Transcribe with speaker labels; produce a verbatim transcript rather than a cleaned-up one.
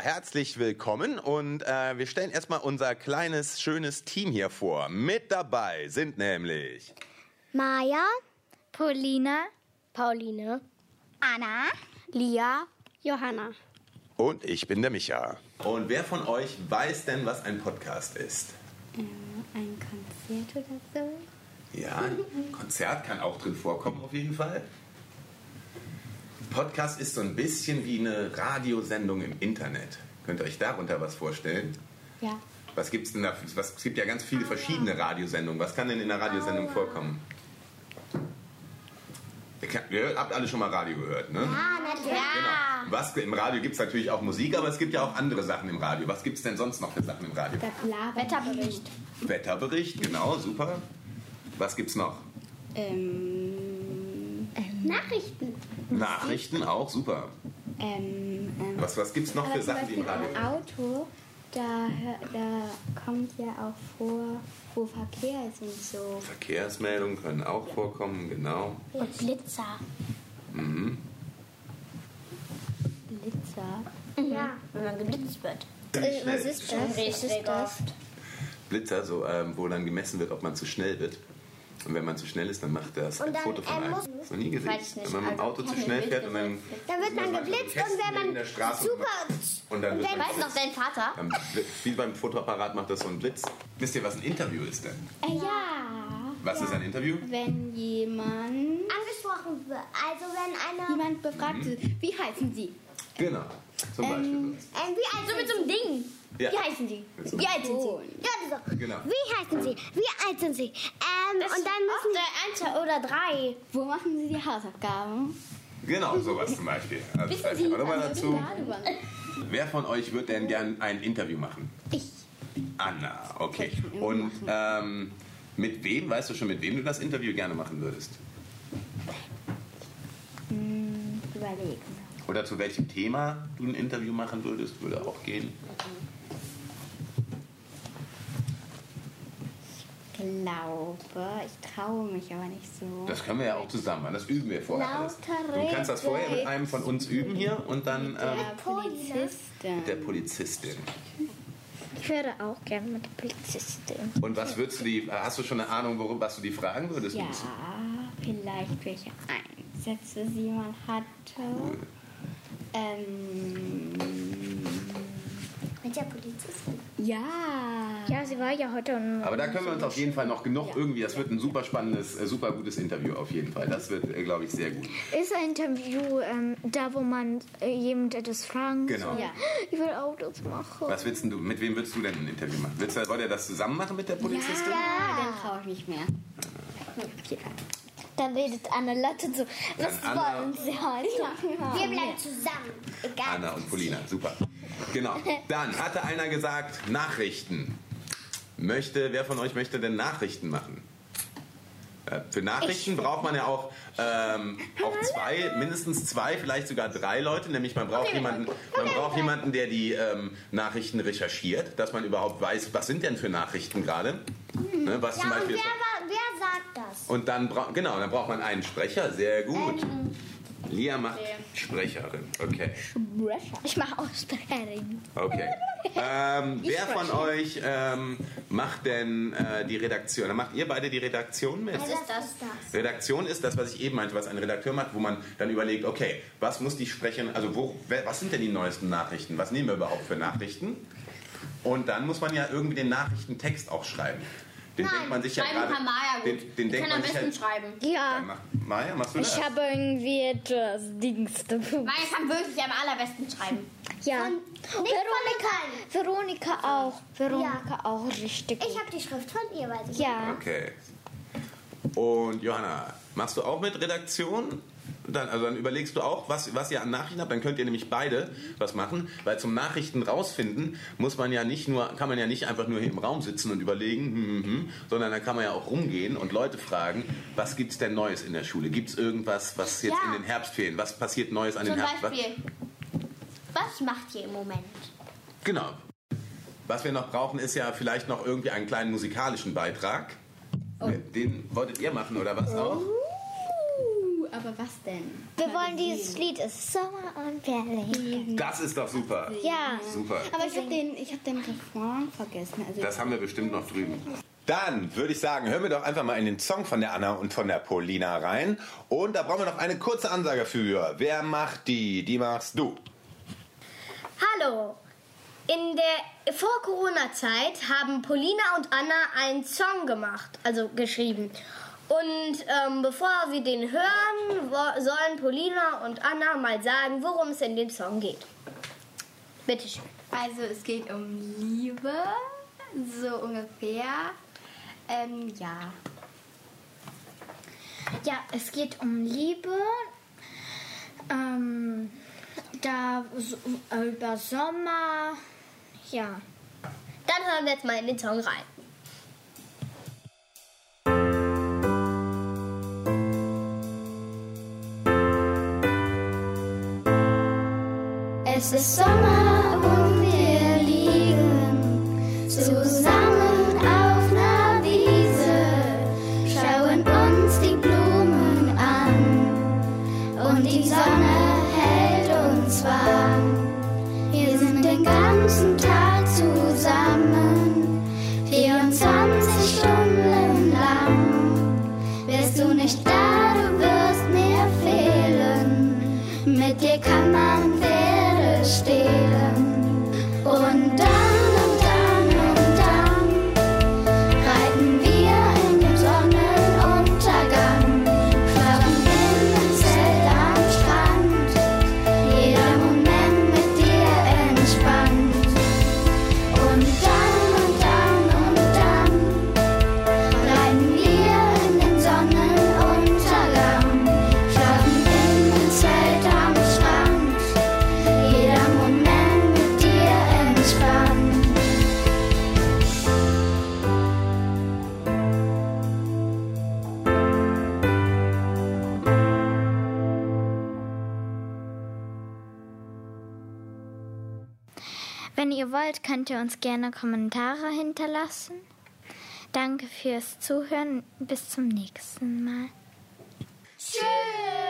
Speaker 1: herzlich willkommen und äh, wir stellen erstmal unser kleines, schönes Team hier vor. Mit dabei sind nämlich
Speaker 2: Maja,
Speaker 3: Paulina,
Speaker 2: Pauline,
Speaker 3: Anna,
Speaker 2: Lia, Johanna.
Speaker 1: Und ich bin der Micha. Und wer von euch weiß denn, was ein Podcast ist?
Speaker 2: Ähm, ein Konzert oder so?
Speaker 1: Ja, ein Konzert kann auch drin vorkommen auf jeden Fall. Podcast ist so ein bisschen wie eine Radiosendung im Internet. Könnt ihr euch darunter was vorstellen?
Speaker 2: Ja.
Speaker 1: Was gibt's denn da? Was, es gibt ja ganz viele verschiedene Radiosendungen. Was kann denn in einer Radiosendung vorkommen? Ihr, kennt, ihr habt alle schon mal Radio gehört, ne?
Speaker 2: Ah, natürlich.
Speaker 1: Genau. Was, im Radio gibt es natürlich auch Musik, aber es gibt ja auch andere Sachen im Radio. Was gibt es denn sonst noch für Sachen im Radio?
Speaker 2: Wetterbericht.
Speaker 1: Wetterbericht, genau, super. Was gibt's noch?
Speaker 2: Ähm, ähm, Nachrichten.
Speaker 1: Nachrichten auch, super.
Speaker 2: Ähm, ähm,
Speaker 1: Was, was gibt's noch für Sachen, die im Radio
Speaker 2: im Auto, da, hör- da kommt ja auch vor, wo Verkehr ist und so.
Speaker 1: Verkehrsmeldungen können auch vorkommen, genau.
Speaker 2: Und Blitzer.
Speaker 1: Mhm.
Speaker 2: Blitzer? Ja.
Speaker 3: wenn man geblitzt wird.
Speaker 2: Äh, was ist das? Was ist das?
Speaker 1: Blitzer, so, ähm, wo dann gemessen wird, ob man zu schnell wird. Und wenn man zu schnell ist, dann macht das ein
Speaker 2: dann,
Speaker 1: Foto von
Speaker 2: ähm,
Speaker 1: einem.
Speaker 2: muss-
Speaker 1: Hast du noch nie gesehen?
Speaker 3: Weiß ich nicht.
Speaker 1: Wenn man mit dem
Speaker 3: Also,
Speaker 1: Auto
Speaker 3: ich
Speaker 1: zu
Speaker 3: hab
Speaker 1: schnell
Speaker 3: nicht
Speaker 1: fährt und dann...
Speaker 2: Dann wird man geblitzt und wenn man
Speaker 1: in der Straße
Speaker 2: super...
Speaker 1: und dann wird man
Speaker 3: Weiß noch dein Vater?
Speaker 1: Dann, wie beim Fotoapparat macht das so einen Blitz. Wisst ihr, was ein Interview ist denn?
Speaker 2: Äh, ja.
Speaker 1: Was ist ein Interview?
Speaker 2: Wenn jemand... Angesprochen wird. Also wenn einer... Jemand befragt wird, wie heißen Sie?
Speaker 1: Genau. Zum Beispiel.
Speaker 2: Ähm, wie alt
Speaker 3: So mit so einem Ding.
Speaker 1: Ja.
Speaker 3: Wie heißen die?
Speaker 1: Mit so
Speaker 3: Wie
Speaker 1: einem-
Speaker 3: alt sind sie?
Speaker 2: Ja, so.
Speaker 1: Genau.
Speaker 2: Wie heißen Sie? Wie alt sind Sie? Ähm, und dann müssen
Speaker 3: Eins oder drei.
Speaker 2: Wo machen Sie die Hausaufgaben?
Speaker 1: Genau, sowas zum Beispiel. Also schreibe ich auch nochmal dazu.
Speaker 2: Badewanne.
Speaker 1: Wer von euch wird denn gern ein Interview machen?
Speaker 2: Ich.
Speaker 1: Anna, okay. Und ähm, mit wem, weißt du schon, mit wem du das Interview gerne machen würdest?
Speaker 2: Hm, überlegen.
Speaker 1: Oder zu welchem Thema du ein Interview machen würdest, würde auch gehen.
Speaker 2: Ich glaube, ich traue mich aber nicht so.
Speaker 1: Das können wir ja auch zusammen machen, das üben wir vorher alles. Du kannst das vorher mit einem von uns üben hier und dann ähm,
Speaker 2: Der Polizistin.
Speaker 1: mit der Polizistin.
Speaker 3: Ich würde auch gerne mit der Polizistin.
Speaker 1: Und was würdest du die, hast du schon eine Ahnung, worum, was du die fragen würdest?
Speaker 2: Ja, vielleicht welche Einsätze sie mal hatte. Ähm, mit der Polizistin? Ja.
Speaker 3: Ja, sie war ja heute. Und
Speaker 1: Aber da können wir uns auf jeden Fall noch genug
Speaker 2: Ja.
Speaker 1: irgendwie, das wird ein super spannendes, äh, super gutes Interview auf jeden Fall. Das wird, äh, glaube ich, sehr gut.
Speaker 3: ist ein Interview ähm, da, wo man äh, jemand etwas fragen
Speaker 1: Genau.
Speaker 3: soll?
Speaker 2: Ja.
Speaker 3: Ich will auch das machen.
Speaker 1: Was willst denn du, mit wem würdest du denn ein Interview machen? Willst du, wollt ihr das zusammen machen mit der Polizistin?
Speaker 2: Ja, dann traue ich mich mehr.
Speaker 3: Dann redet Anna Lotte so. Was
Speaker 1: Anna-
Speaker 3: wollen Sie heute?
Speaker 2: Wir bleiben zusammen. Egal.
Speaker 1: Anna und Paulina, super. Genau. Dann hatte einer gesagt, Nachrichten. Möchte, wer von euch möchte denn Nachrichten machen? Äh, Für Nachrichten braucht man ja auch, ähm, auch zwei, mindestens zwei, vielleicht sogar drei Leute. Nämlich man braucht jemanden, man braucht jemanden, der die ähm, Nachrichten recherchiert, dass man überhaupt weiß, was sind denn für Nachrichten gerade. Ne, was zum
Speaker 2: Ja, und
Speaker 1: Beispiel
Speaker 2: wer, wer sagt das?
Speaker 1: und dann braucht genau, dann braucht man einen Sprecher. Sehr gut. Lia macht Sprecherin. Okay.
Speaker 3: Ich mache auch Sprecherin.
Speaker 1: Okay. Ähm, wer von euch ähm, macht denn äh, die Redaktion? Dann macht ihr beide die Redaktion mit?
Speaker 2: Was ist das?
Speaker 1: Redaktion ist das, was ich eben meinte, was ein Redakteur macht, wo man dann überlegt, okay, was muss die Sprecherin, also wo, wer, was sind denn die neuesten Nachrichten? Was nehmen wir überhaupt für Nachrichten? Und dann muss man ja irgendwie den Nachrichtentext auch schreiben. Den
Speaker 2: Nein,
Speaker 1: denkt man sich ja
Speaker 3: schreiben
Speaker 1: gerade.
Speaker 3: kann Maya gut.
Speaker 1: Den, den
Speaker 3: Ich
Speaker 1: denkt
Speaker 3: kann am
Speaker 1: man sich
Speaker 3: besten
Speaker 1: ja,
Speaker 3: schreiben.
Speaker 1: Dann
Speaker 3: Ja.
Speaker 1: mach, Maya, machst du das?
Speaker 3: Ich habe irgendwie etwas Dings.
Speaker 4: Maya kann wirklich am allerbesten schreiben.
Speaker 3: Ja.
Speaker 2: Von- nicht von
Speaker 3: Veronika, Veronika auch. Veronika auch richtig gut.
Speaker 2: Ich habe die Schrift von ihr, weiß ich.
Speaker 3: Ja.
Speaker 1: Okay. Und Johanna, machst du auch mit Redaktion? Dann, also dann überlegst du auch, was, was ihr an Nachrichten habt. Dann könnt ihr nämlich beide was machen, weil zum Nachrichten rausfinden muss man ja nicht nur, kann man ja nicht einfach nur hier im Raum sitzen und überlegen, hm, hm, hm, sondern dann kann man ja auch rumgehen und Leute fragen, was gibt's denn Neues in der Schule? Gibt's irgendwas, was jetzt
Speaker 2: Ja.
Speaker 1: in den Herbstferien, was passiert Neues an
Speaker 4: Zum
Speaker 1: den Herbst?
Speaker 4: Beispiel, was macht ihr im Moment?
Speaker 1: Genau. Was wir noch brauchen, ist ja vielleicht noch irgendwie einen kleinen musikalischen Beitrag. Den wolltet ihr machen oder was auch?
Speaker 2: Uh, Aber was denn?
Speaker 3: Wir wollen dieses Lied, es ist Sommer und Berlin.
Speaker 1: Das ist doch super.
Speaker 3: Ja.
Speaker 1: Super.
Speaker 2: Aber ich habe den, ich hab den Refrain vergessen. Also
Speaker 1: Das haben wir bestimmt noch drüben. Dann würde ich sagen, hören wir doch einfach mal in den Song von der Anna und von der Paulina rein. Und da brauchen wir noch eine kurze Ansage für. Wer macht die? Die machst du.
Speaker 5: Hallo. In der Vor-Corona-Zeit haben Paulina und Anna einen Song gemacht, also geschrieben. Und ähm, bevor wir den hören, wo, sollen Paulina und Anna mal sagen, worum es in dem Song geht. Bitte schön.
Speaker 2: Also es geht um Liebe, so ungefähr. Ähm, ja.
Speaker 3: Ja, es geht um Liebe. Ähm, da so, über Sommer. Ja.
Speaker 5: Dann hören wir jetzt mal in den Song rein.
Speaker 6: Es ist Sommer und wir liegen zusammen auf einer Wiese, schauen uns die Blumen an und die Sonne hält uns warm. Wir sind den ganzen Tag zusammen, vierundzwanzig Stunden lang. Wärst du nicht da, du wirst mir fehlen, mit dir kann man Pferde stehlen. Und dann und dann und dann reiten wir in den Sonnenuntergang, schlafen in einem Zelt am Strand, jeder Moment mit dir entspannt. Und dann und dann und dann reiten wir in den Sonnenuntergang, schlafen in einem Zelt am Strand, jeder Moment mit dir entspannt.
Speaker 3: Wenn ihr wollt, könnt ihr uns gerne Kommentare hinterlassen. Danke fürs Zuhören. Bis zum nächsten Mal.
Speaker 6: Tschüss!